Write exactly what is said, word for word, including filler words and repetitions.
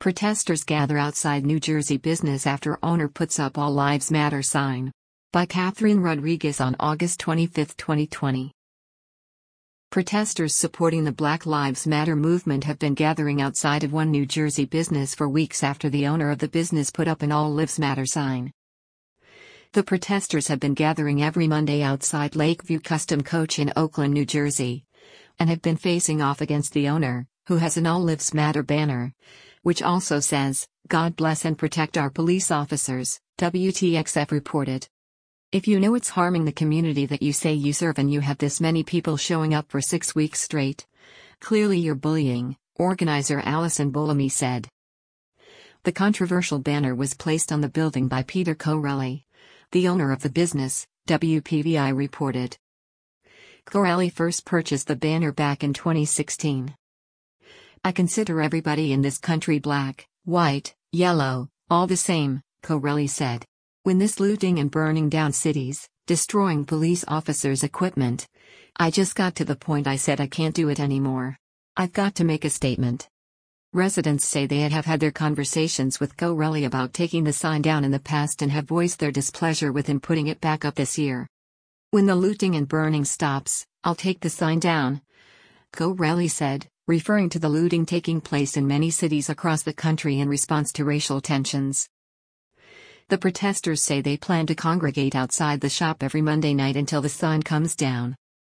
Protesters gather outside New Jersey business after owner puts up All Lives Matter sign. By Catherine Rodriguez on August twenty-fifth, twenty twenty. Protesters supporting the Black Lives Matter movement have been gathering outside of one New Jersey business for weeks after the owner of the business put up an All Lives Matter sign. The protesters have been gathering every Monday outside Lakeview Custom Coach in Oakland, New Jersey, and have been facing off against the owner, who has an All Lives Matter banner, which also says, "God bless and protect our police officers," W T X F reported. If you know it's harming the community that you say you serve and you have this many people showing up for six weeks straight, clearly you're bullying, organizer Allison Bolamy said. The controversial banner was placed on the building by Peter Corelli, the owner of the business, W P V I reported. Corelli first purchased the banner back in twenty sixteen. "I consider everybody in this country black, white, yellow, all the same," Corelli said. "When this looting and burning down cities, destroying police officers' equipment, I just got to the point I said I can't do it anymore. I've got to make a statement." Residents say they have had their conversations with Corelli about taking the sign down in the past and have voiced their displeasure with him putting it back up this year. "When the looting and burning stops, I'll take the sign down," Corelli said, referring to the looting taking place in many cities across the country in response to racial tensions. The protesters say they plan to congregate outside the shop every Monday night until the sign comes down.